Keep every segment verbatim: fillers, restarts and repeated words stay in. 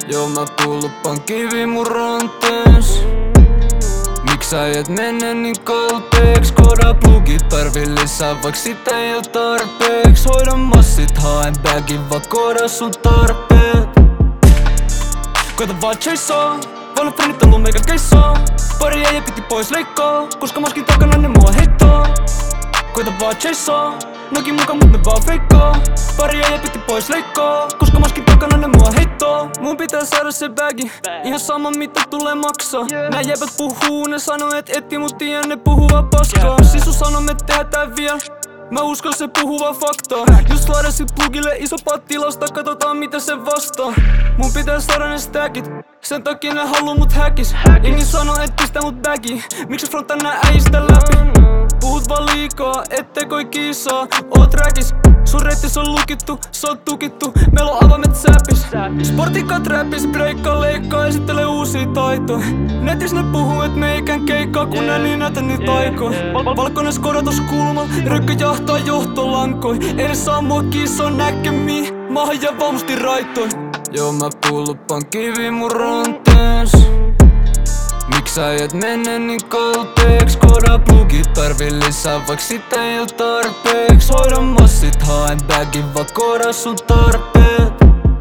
Joo mä pulppaan kivi mun rantees. Miks äijät mene niin kalteeks? Koda plugit tarvii lisää, vaikka sitä ei oo tarpeeks. Hoidan massit, haen bagin, vaan kooda sun tarpeet. Koita vaan chaseaa, vanhat frendit on meikä keissaa. Pari äijä piti pois leikkaa, koska maskin takana ne mua heittää. Koita vaan chaseaa, nokin muka mut ne vaan feikkaa. Pari äijä piti pois leikkaa, koska maskin takana ne mua heittää. Mun pitää saada se bagi, ihan sama mitä tulee maksaa. Nää jäbät puhuu, ne sanoo et etti mut tien, ne puhuu vaan paskaa. Sisu sanoo me tehdään tää vielä, mä uskon se puhuu vaan faktaa. Just ladasin plugille isompaa tilasta, katsotaan mitä se vastaa. Mun pitää saada ne stackit, sen takia ne haluu mut häkis. Jengi sanoo et pistä mut bagiin, miksi frontaa nää äijistä läpi? Puhut vaan liikaa, ettei koi kiisaa, oot räkis. Sun reittis on lukittu, sä oot tukittu, meil on avaimet säpis. Sportikat räpis, breikkaa, leikkaa, esittelee uusia taitoja. Netis ne puhuu et meikän keikkaa, kun ne ei näytä niitä aikoja. Valkoinen skoda tos kulma, rökkö jahtaa johtolankoi. Ei ne saa mua kiisaa näkemiin, maahan jää vaunusti raitoi. Joo mä pulppaan kivi mun rantees. Miks äijät mene niin kalteeks? Koda plugit tarvii lisää, vaikka sitä ei oo tarpeeks. Hoidan massit, haen bagin, vaan kooda sun tarpeet.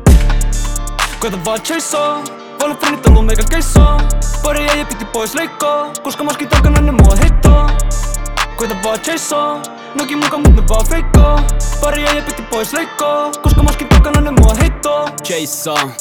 Koita vaan chaseaa, vanhat frendit on meikä keissaa. Pari äijä piti pois leikkaa, koska maskin takana ne mua heittää. Koita vaan chaseaa, nokin muka mut ne vaan feikkaa. Pari äijä piti pois leikkaa, koska maskin takana ne mua heittää. Chaseaa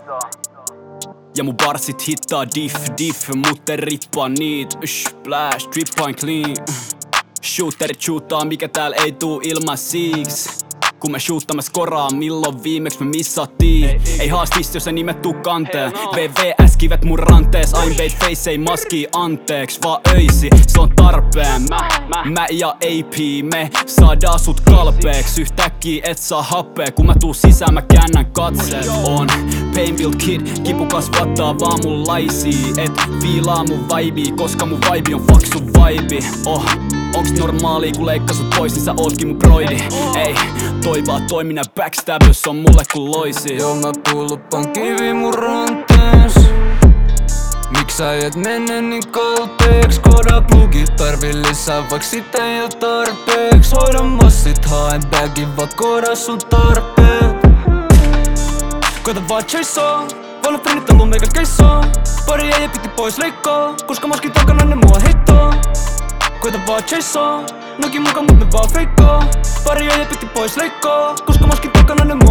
ja mun barsit hittaa diff, diff, mut en rippaa niit. Ush, splash, drippain clean. Shooterit shootaa, mikä tääl ei tuu ilman siiks. Kun me shoottamme skoraa, milloin viimeks me missattiin. Ei haastis, jos ei nimet tuu kanteen. V V S-kivet mun rantees, I'm bait face, ei maskii anteeks. Vaan öisi, se on tarpeen. Mä, mä, mä ja A P, me saadaan sut kalpeeks. Yhtäkkiä et saa happea, kun mä tuu sisään mä käännän katseen. On Painfield Kid, kipu kasvattaa vaan mun laisii. Et fiilaa mun vibii, koska mun vibe on fuck sun vibe. Oh, onks normaalia kun leikkaa sut pois, niin sä ootkin mun broidi. Ei, toi vaan toiminnan backstabös on mulle kun loisi. Joo mä pulppaan kivi mun rantees. Miks äijät mene niin kalteeks? Koda plugit tarvii lisää, vaikka sitä ei oo tarpeeks. Hoidan massit, haen bagin, vaan kooda sun tarpeet. Koita vaan chaseaa, vanhat frendit on meikä keissaa. Pari äijä piti pois leikkaa, koska maskin takana ne mua heittää. Koita vaan chaseaa, nokin muka mut ne vaan feikkaa. Pari äijä piti pois leikkaa, koska maskin takana ne mua